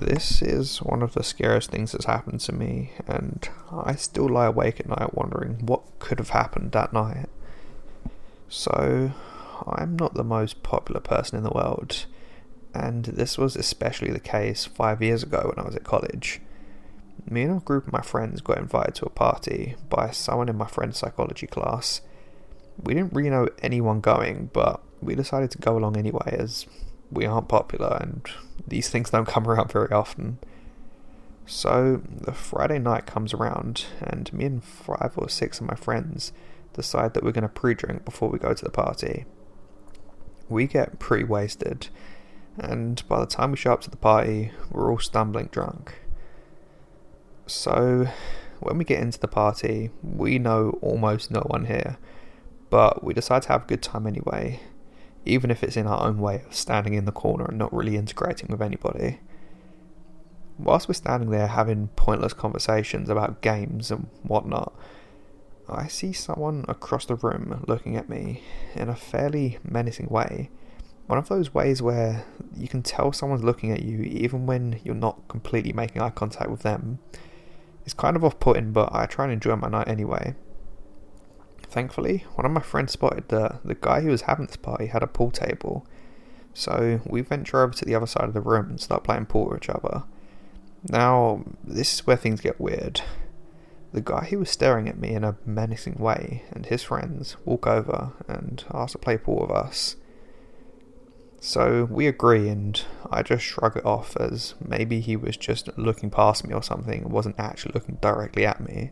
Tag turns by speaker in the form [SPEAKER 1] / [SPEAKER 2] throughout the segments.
[SPEAKER 1] This is one of the scariest things that's happened to me, and I still lie awake at night wondering what could have happened that night. So, I'm not the most popular person in the world, and this was especially the case 5 years ago when I was at college. Me and a group of my friends got invited to a party by someone in my friend's psychology class. We didn't really know anyone going, but we decided to go along anyway as we aren't popular and these things don't come around very often. So the Friday night comes around and me and 5 or 6 of my friends decide that we're going to pre-drink before we go to the party. We get pretty wasted, and by the time we show up to the party, we're all stumbling drunk. So when we get into the party, we know almost no one here, but we decide to have a good time anyway, even if it's in our own way of standing in the corner and not really integrating with anybody. Whilst we're standing there having pointless conversations about games and whatnot, I see someone across the room looking at me in a fairly menacing way. One of those ways where you can tell someone's looking at you even when you're not completely making eye contact with them. It's kind of off-putting, but I try and enjoy my night anyway. Thankfully, one of my friends spotted that the guy who was having this party had a pool table, so we venture over to the other side of the room and start playing pool with each other. Now, this is where things get weird. The guy who was staring at me in a menacing way and his friends walk over and ask to play pool with us. So we agree, and I just shrug it off as maybe he was just looking past me or something and wasn't actually looking directly at me.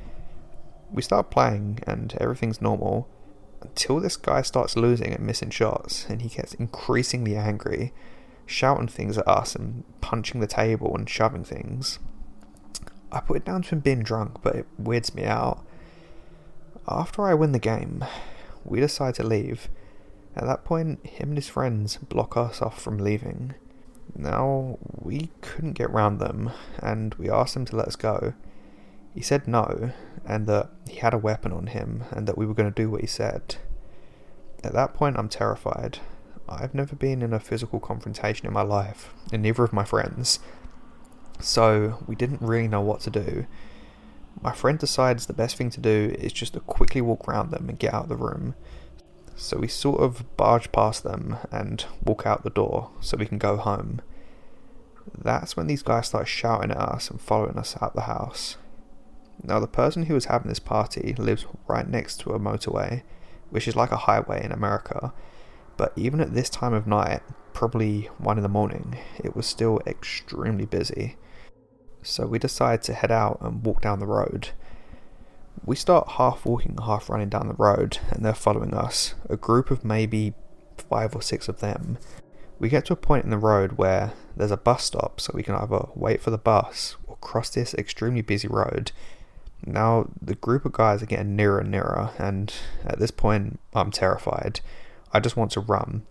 [SPEAKER 1] We start playing and everything's normal until this guy starts losing and missing shots, and he gets increasingly angry, shouting things at us and punching the table and shoving things. I put it down to him being drunk, but it weirds me out. After I win the game, we decide to leave. At that point, him and his friends block us off from leaving. Now, we couldn't get round them, and we asked him to let us go. He said no, and that he had a weapon on him, and that we were going to do what he said. At that point, I'm terrified. I've never been in a physical confrontation in my life, and neither of my friends. So, we didn't really know what to do. My friend decides the best thing to do is just to quickly walk around them and get out of the room. So we sort of barge past them and walk out the door so we can go home. That's when these guys start shouting at us and following us out the house. Now, the person who was having this party lives right next to a motorway, which is like a highway in America, but even at this time of night, probably 1 in the morning, it was still extremely busy. So we decide to head out and walk down the road. We start half walking, half running down the road, and they're following us, a group of maybe 5 or 6 of them. We get to a point in the road where there's a bus stop, so we can either wait for the bus or cross this extremely busy road. Now, the group of guys are getting nearer and nearer, and at this point, I'm terrified. I just want to run.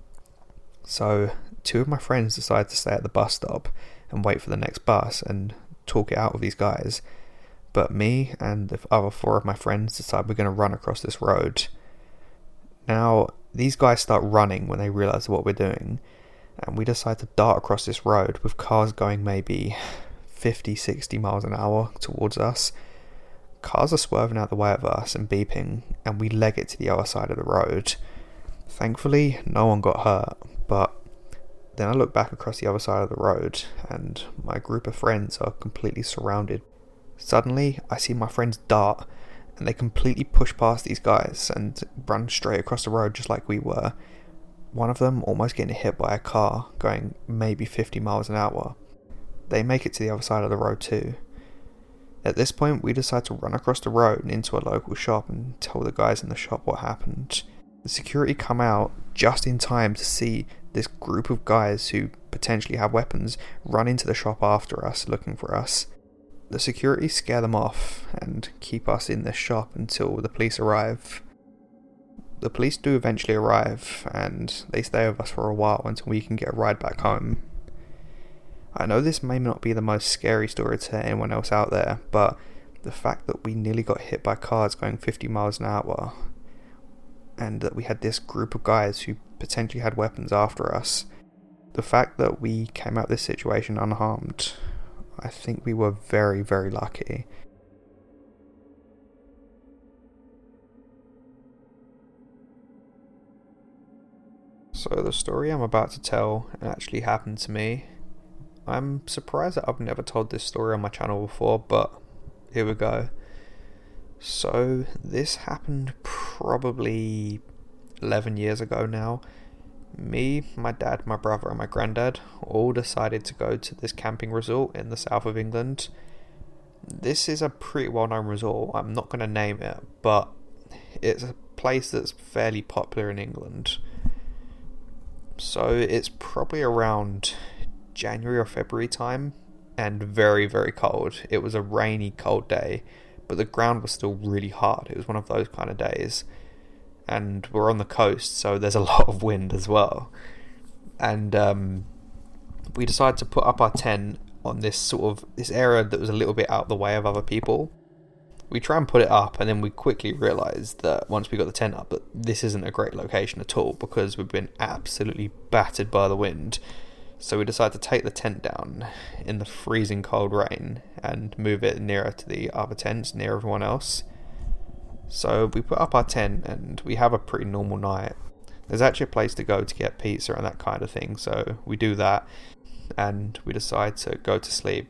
[SPEAKER 1] So, 2 of my friends decide to stay at the bus stop and wait for the next bus and talk it out with these guys. But me and the other 4 of my friends decide we're going to run across this road. Now, these guys start running when they realise what we're doing, and we decide to dart across this road with cars going maybe 50, 60 miles an hour towards us. Cars are swerving out the way of us and beeping, and we leg it to the other side of the road. Thankfully, no one got hurt, but then I look back across the other side of the road, and my group of friends are completely surrounded. Suddenly, I see my friends dart, and they completely push past these guys and run straight across the road just like we were. One of them almost getting hit by a car going maybe 50 miles an hour. They make it to the other side of the road too. At this point, we decide to run across the road and into a local shop and tell the guys in the shop what happened. The security come out just in time to see this group of guys who potentially have weapons run into the shop after us, looking for us. The security scare them off and keep us in this shop until the police arrive. The police do eventually arrive, and they stay with us for a while until we can get a ride back home. I know this may not be the most scary story to anyone else out there, but the fact that we nearly got hit by cars going 50 miles an hour, and that we had this group of guys who potentially had weapons after us, the fact that we came out of this situation unharmed, I think we were very, very lucky. So the story I'm about to tell actually happened to me. I'm surprised that I've never told this story on my channel before, but here we go. So this happened probably 11 years ago now. Me, my dad, my brother and my granddad all decided to go to this camping resort in the south of England. This is a pretty well known resort. I'm not going to name it, but it's a place that's fairly popular in England. So it's probably around January or February time, and very, very cold. It was a rainy, cold day, but the ground was still really hard. It was one of those kind of days. And we're on the coast, so there's a lot of wind as well. And we decided to put up our tent on this area that was a little bit out of the way of other people. We try and put it up, and then we quickly realised that once we got the tent up, that this isn't a great location at all, because we've been absolutely battered by the wind. So we decided to take the tent down in the freezing cold rain and move it nearer to the other tents, near everyone else. So we put up our tent and we have a pretty normal night. There's actually a place to go to get pizza and that kind of thing, so we do that and we decide to go to sleep.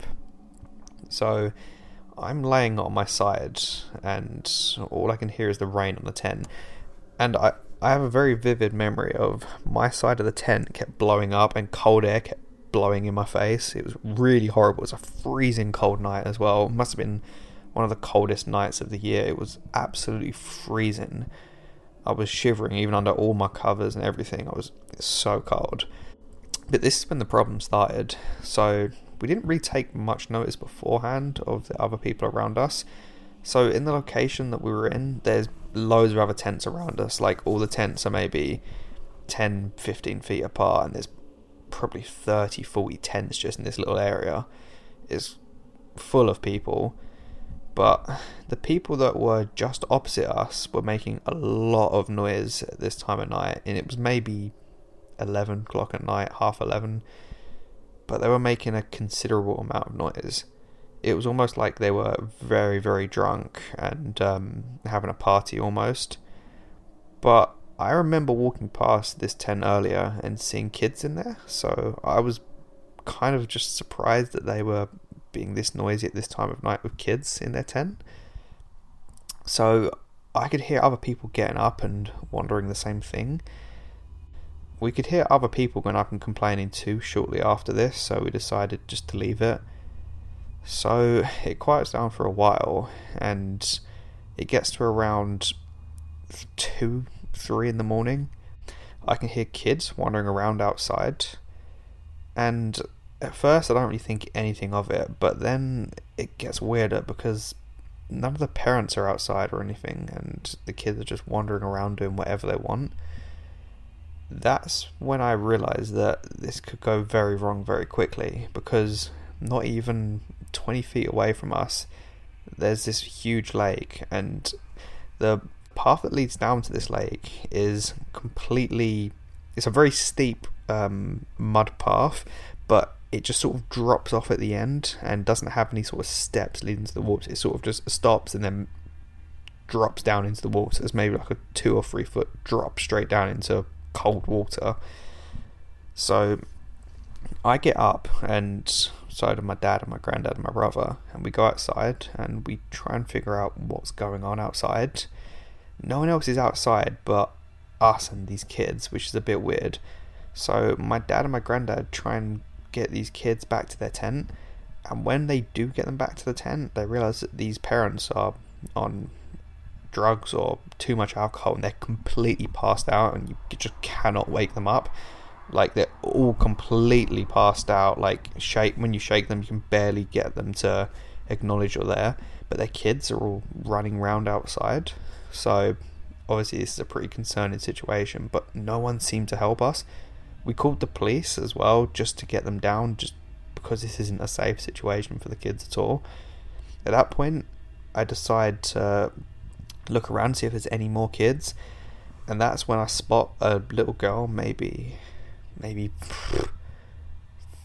[SPEAKER 1] So I'm laying on my side and all I can hear is the rain on the tent, and I have a very vivid memory of my side of the tent kept blowing up and cold air kept blowing in my face. It was really horrible. It was a freezing cold night as well. It must have been one of the coldest nights of the year. It was absolutely freezing. I was shivering even under all my covers and everything. It's so cold. But this is when the problem started. So we didn't really take much notice beforehand of the other people around us. So in the location that we were in, there's loads of other tents around us. Like, all the tents are maybe 10, 15 feet apart, and there's probably 30, 40 tents just in this little area. It's full of people. But the people that were just opposite us were making a lot of noise at this time of night, and it was maybe 11 o'clock at night, half 11, but they were making a considerable amount of noise. It was almost like they were very, very drunk and having a party almost. But I remember walking past this tent earlier and seeing kids in there, so I was kind of just surprised that they were being this noisy at this time of night with kids in their tent. So I could hear other people getting up and wondering the same thing. We could hear other people going up and complaining too shortly after this, so we decided just to leave it. So it quiets down for a while, and it gets to around 2, 3 in the morning. I can hear kids wandering around outside, and at first I don't really think anything of it, but then it gets weirder because none of the parents are outside or anything, and the kids are just wandering around doing whatever they want. That's when I realised that this could go very wrong very quickly, because not even 20 feet away from us there's this huge lake, and the path that leads down to this lake is it's a very steep mud path, but it just sort of drops off at the end and doesn't have any sort of steps leading to the water. It sort of just stops and then drops down into the water. It's maybe like a 2 or 3 foot drop straight down into cold water. So I get up and side of my dad and my granddad and my brother, and we go outside and we try and figure out what's going on outside. No one else is outside but us and these kids, which is a bit weird. So my dad and my granddad try and get these kids back to their tent, and when they do get them back to the tent, they realise that these parents are on drugs or too much alcohol and they're completely passed out, and you just cannot wake them up. Like, they're all completely passed out. Like, when you shake them, you can barely get them to acknowledge you're there, but their kids are all running around outside. So obviously this is a pretty concerning situation, but no one seemed to help us. We called the police as well just to get them down, just because this isn't a safe situation for the kids at all. At that point, I decide to look around and see if there's any more kids, and that's when I spot a little girl, maybe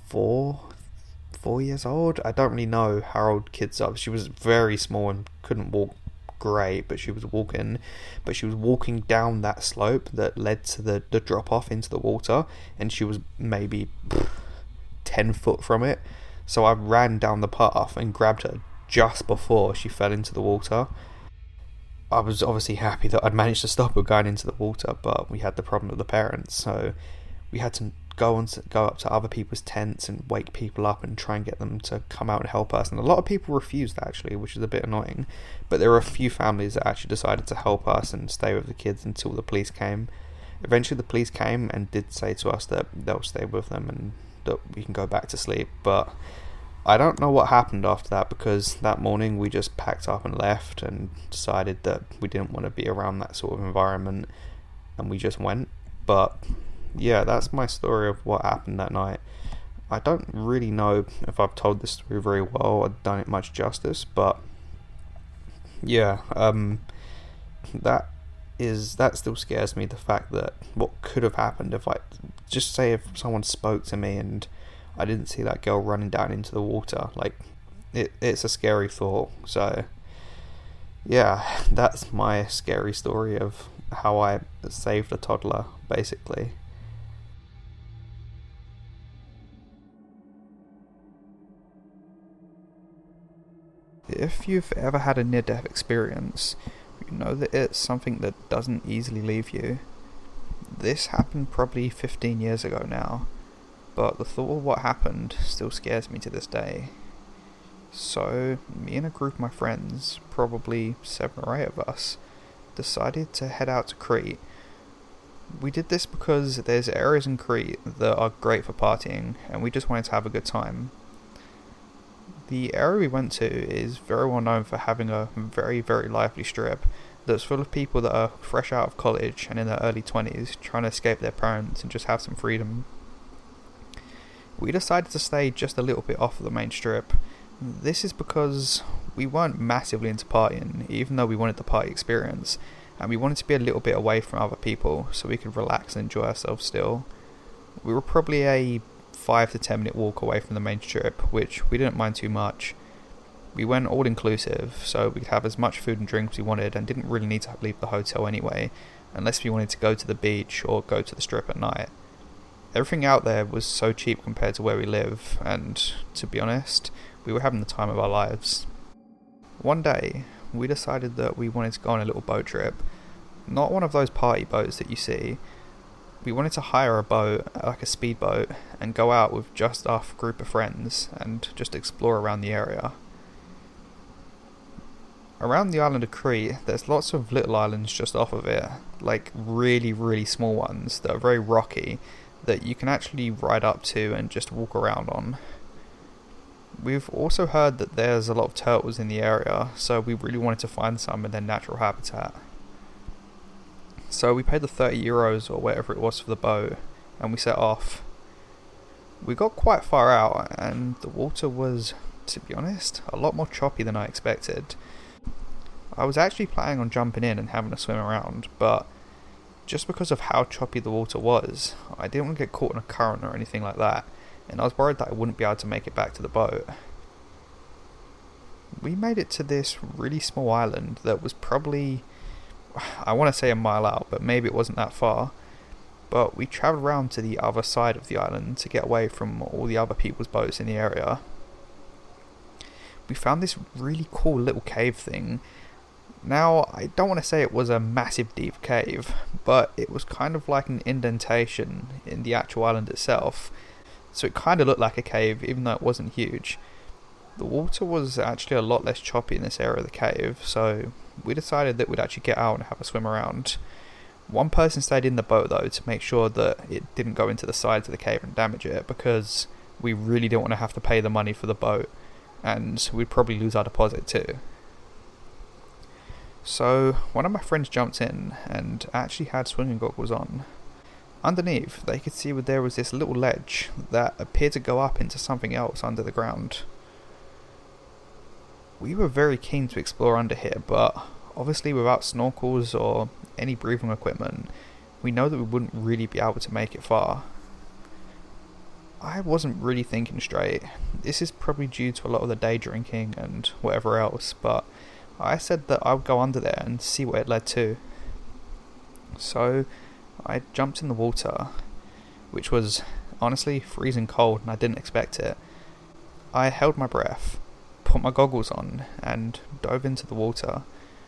[SPEAKER 1] 4 years old. I don't really know how old kids are. She was very small and couldn't walk great, but she was walking down that slope that led to the drop off into the water, and she was maybe 10 foot from it. So I ran down the path and grabbed her just before she fell into the water. I was obviously happy that I'd managed to stop her going into the water, but we had the problem of the parents, so we had to go up to other people's tents and wake people up and try and get them to come out and help us. And a lot of people refused, actually, which is a bit annoying. But there were a few families that actually decided to help us and stay with the kids until the police came. Eventually the police came and did say to us that they'll stay with them and that we can go back to sleep. But I don't know what happened after that, because that morning we just packed up and left and decided that we didn't want to be around that sort of environment, and we just went. But yeah, that's my story of what happened that night. I don't really know if I've told this story very well or done it much justice, but yeah, that still scares me, the fact that what could have happened if if someone spoke to me and I didn't see that girl running down into the water. Like, it's a scary thought. So yeah, that's my scary story of how I saved a toddler, basically. If you've ever had a near-death experience, you know that it's something that doesn't easily leave you. This happened probably 15 years ago now, but the thought of what happened still scares me to this day. So, me and a group of my friends, probably 7 or 8 of us, decided to head out to Crete. We did this because there's areas in Crete that are great for partying, and we just wanted to have a good time. The area we went to is very well known for having a very, very lively strip that's full of people that are fresh out of college and in their early 20s trying to escape their parents and just have some freedom. We decided to stay just a little bit off of the main strip. This is because we weren't massively into partying, even though we wanted the party experience, and we wanted to be a little bit away from other people so we could relax and enjoy ourselves still. We were probably a 5 to 10 minute walk away from the main strip, which we didn't mind too much. We went all inclusive, so we could have as much food and drink as we wanted and didn't really need to leave the hotel anyway, unless we wanted to go to the beach or go to the strip at night. Everything out there was so cheap compared to where we live, and to be honest, we were having the time of our lives. One day, we decided that we wanted to go on a little boat trip. Not one of those party boats that you see. We wanted to hire a boat, like a speedboat, and go out with just our group of friends and just explore around the area. Around the island of Crete, there's lots of little islands just off of it, like really, really small ones that are very rocky, that you can actually ride up to and just walk around on. We've also heard that there's a lot of turtles in the area, so we really wanted to find some in their natural habitat. So we paid the €30 or whatever it was for the boat, and we set off. We got quite far out, and the water was, to be honest, a lot more choppy than I expected. I was actually planning on jumping in and having a swim around, but just because of how choppy the water was, I didn't want to get caught in a current or anything like that, and I was worried that I wouldn't be able to make it back to the boat. We made it to this really small island that was probably, I want to say, a mile out, but maybe it wasn't that far. But we travelled around to the other side of the island to get away from all the other people's boats in the area. We found this really cool little cave thing. Now, I don't want to say it was a massive deep cave, but it was kind of like an indentation in the actual island itself. So it kind of looked like a cave, even though it wasn't huge. The water was actually a lot less choppy in this area of the cave, so we decided that we'd actually get out and have a swim around. One person stayed in the boat though to make sure that it didn't go into the sides of the cave and damage it, because we really didn't want to have to pay the money for the boat, and we'd probably lose our deposit too. So one of my friends jumped in and actually had swimming goggles on. Underneath, they could see there was this little ledge that appeared to go up into something else under the ground. We were very keen to explore under here, but obviously without snorkels or any breathing equipment, we know that we wouldn't really be able to make it far. I wasn't really thinking straight. This is probably due to a lot of the day drinking and whatever else, but I said that I would go under there and see what it led to. So I jumped in the water, which was honestly freezing cold and I didn't expect it. I held my breath, put my goggles on, and dove into the water.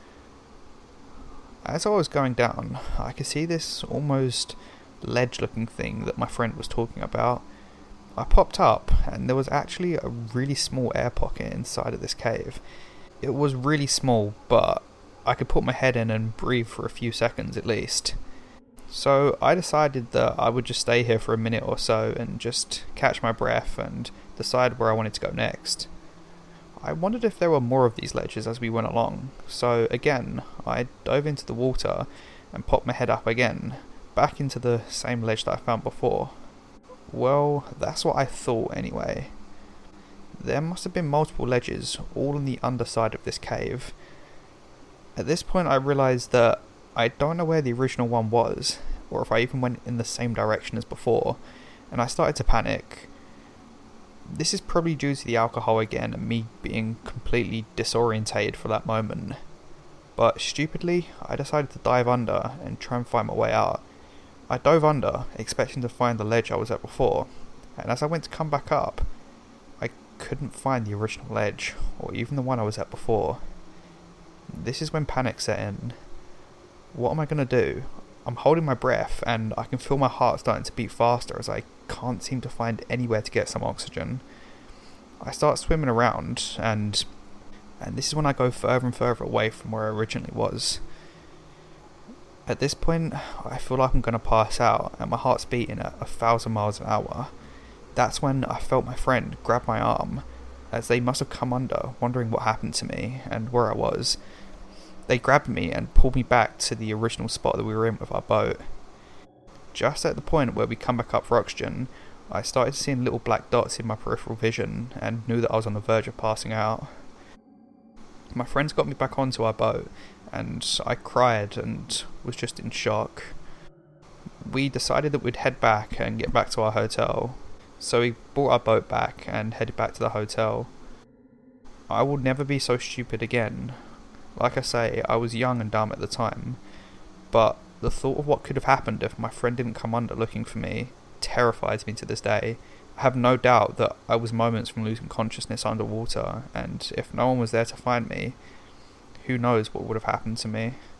[SPEAKER 1] As I was going down, I could see this almost ledge-looking thing that my friend was talking about. I popped up, and there was actually a really small air pocket inside of this cave. It was really small, but I could put my head in and breathe for a few seconds at least. So I decided that I would just stay here for a minute or so and just catch my breath and decide where I wanted to go next. I wondered if there were more of these ledges as we went along, so again, I dove into the water and popped my head up again, back into the same ledge that I found before. Well, that's what I thought anyway. There must have been multiple ledges, all on the underside of this cave. At this point I realised that I don't know where the original one was, or if I even went in the same direction as before, and I started to panic. This is probably due to the alcohol again and me being completely disorientated for that moment. But stupidly, I decided to dive under and try and find my way out. I dove under, expecting to find the ledge I was at before, and as I went to come back up, I couldn't find the original ledge, or even the one I was at before. This is when panic set in. What am I going to do? I'm holding my breath and I can feel my heart starting to beat faster as I can't seem to find anywhere to get some oxygen. I start swimming around and this is when I go further and further away from where I originally was. At this point, I feel like I'm going to pass out and my heart's beating at 1,000 miles an hour. That's when I felt my friend grab my arm, as they must have come under, wondering what happened to me and where I was. They grabbed me and pulled me back to the original spot that we were in with our boat. Just at the point where we come back up for oxygen, I started seeing little black dots in my peripheral vision and knew that I was on the verge of passing out. My friends got me back onto our boat and I cried and was just in shock. We decided that we'd head back and get back to our hotel, so we brought our boat back and headed back to the hotel. I will never be so stupid again. Like I say, I was young and dumb at the time, but the thought of what could have happened if my friend didn't come under looking for me terrifies me to this day. I have no doubt that I was moments from losing consciousness underwater, and if no one was there to find me, who knows what would have happened to me.